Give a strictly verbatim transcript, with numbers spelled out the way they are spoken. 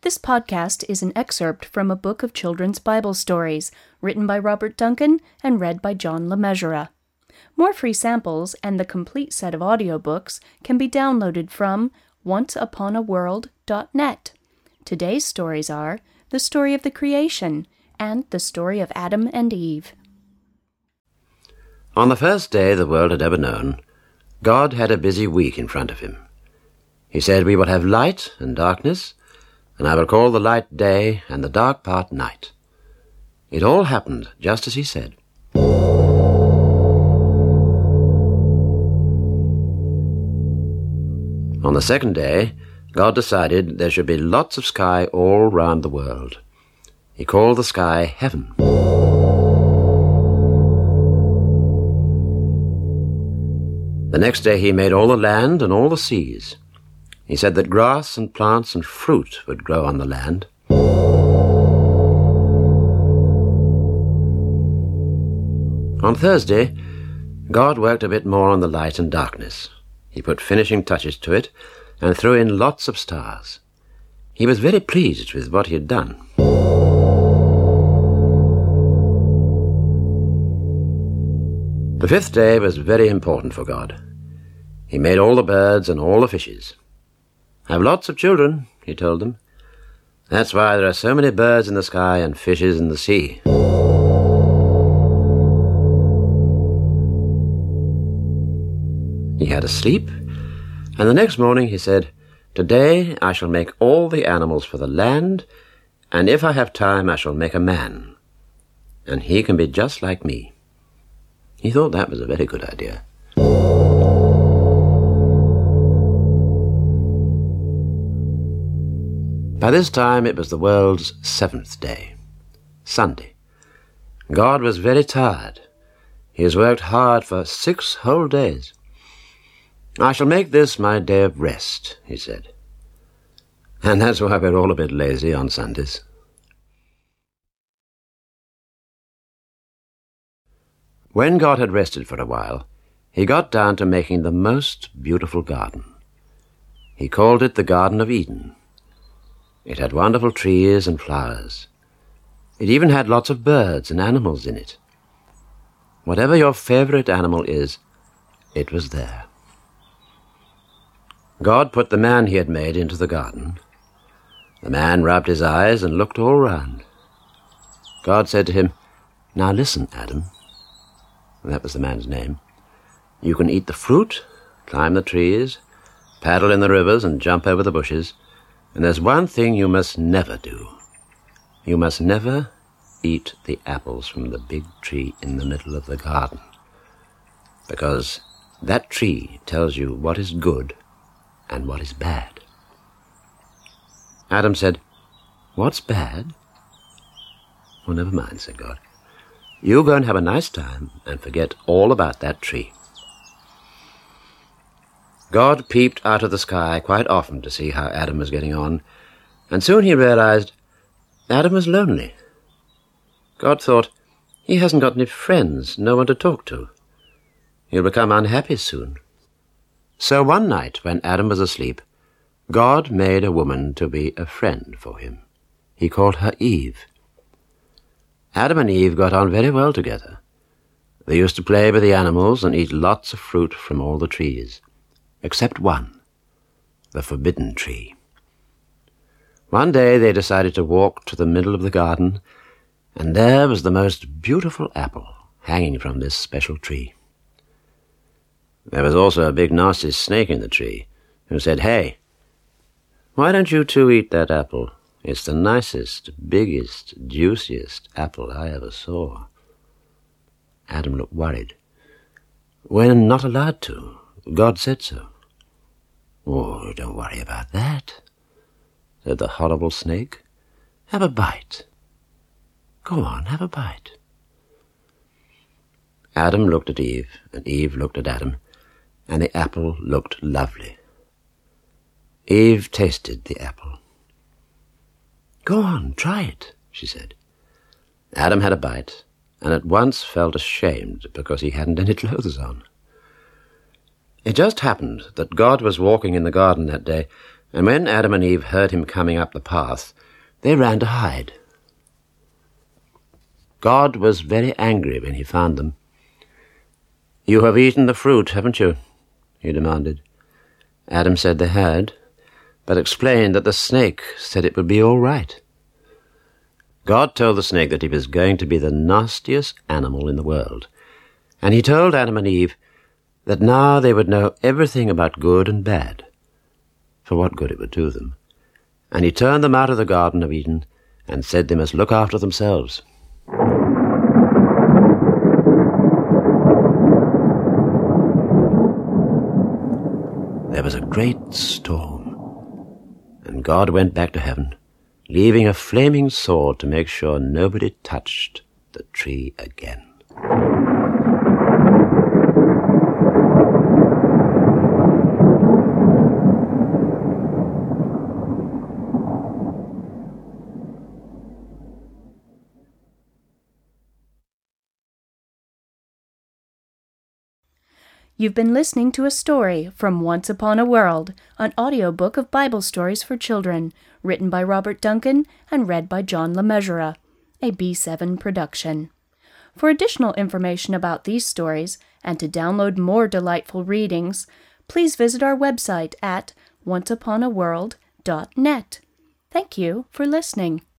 This podcast is an excerpt from a book of children's Bible stories written by Robert Duncan and read by John LeMessurier. More free samples and the complete set of audiobooks can be downloaded from once upon a world dot net. Today's stories are the story of the creation and the story of Adam and Eve. On the first day the world had ever known, God had a busy week in front of him. He said, "We will have light and darkness, and I will call the light day and the dark part night." It all happened just as he said. On the second day, God decided there should be lots of sky all round the world. He called the sky heaven. The next day he made all the land and all the seas. He said that grass and plants and fruit would grow on the land. On Thursday, God worked a bit more on the light and darkness. He put finishing touches to it and threw in lots of stars. He was very pleased with what he had done. The fifth day was very important for God. He made all the birds and all the fishes. "Have lots of children," he told them. "That's why there are so many birds in the sky and fishes in the sea." He had a sleep, and the next morning he said, "Today I shall make all the animals for the land, and if I have time I shall make a man, and he can be just like me." He thought that was a very good idea. By this time it was the world's seventh day, Sunday. God was very tired. He has worked hard for six whole days. "I shall make this my day of rest," he said. And that's why we're all a bit lazy on Sundays. When God had rested for a while, he got down to making the most beautiful garden. He called it the Garden of Eden. It had wonderful trees and flowers. It even had lots of birds and animals in it. Whatever your favorite animal is, it was there. God put the man he had made into the garden. The man rubbed his eyes and looked all round. God said to him, "Now listen, Adam." That was the man's name. "You can eat the fruit, climb the trees, paddle in the rivers and jump over the bushes. And there's one thing you must never do. You must never eat the apples from the big tree in the middle of the garden. Because that tree tells you what is good and what is bad." Adam said, "What's bad?" "Well, never mind," said God. "You go and have a nice time and forget all about that tree." God peeped out of the sky quite often to see how Adam was getting on, and soon he realized Adam was lonely. God thought, he hasn't got any friends, no one to talk to. He'll become unhappy soon. So one night, when Adam was asleep, God made a woman to be a friend for him. He called her Eve. Adam and Eve got on very well together. They used to play with the animals and eat lots of fruit from all the trees. Except one, the forbidden tree. One day they decided to walk to the middle of the garden, and there was the most beautiful apple hanging from this special tree. There was also a big nasty snake in the tree, who said, "Hey, why don't you two eat that apple? It's the nicest, biggest, juiciest apple I ever saw." Adam looked worried. "We're not allowed to. God said so." "Oh, don't worry about that," said the horrible snake. "Have a bite. Go on, have a bite." Adam looked at Eve, and Eve looked at Adam, and the apple looked lovely. Eve tasted the apple. "Go on, try it," she said. Adam had a bite, and at once felt ashamed because he hadn't any clothes on. It just happened that God was walking in the garden that day, And when Adam and Eve heard him coming up the path, they ran to hide. God was very angry when he found them. "You have eaten the fruit, haven't you?" he demanded. Adam said they had, but explained that the snake said it would be all right. God told the snake that he was going to be the nastiest animal in the world, and he told Adam and Eve that now they would know everything about good and bad, for what good it would do them. And he turned them out of the Garden of Eden and said they must look after themselves. There was a great storm, and God went back to heaven, leaving a flaming sword to make sure nobody touched the tree again. You've been listening to a story from Once Upon a World, an audiobook of Bible stories for children, written by Robert Duncan and read by John LeMessurier, a B seven production. For additional information about these stories and to download more delightful readings, please visit our website at once upon a world dot net. Thank you for listening.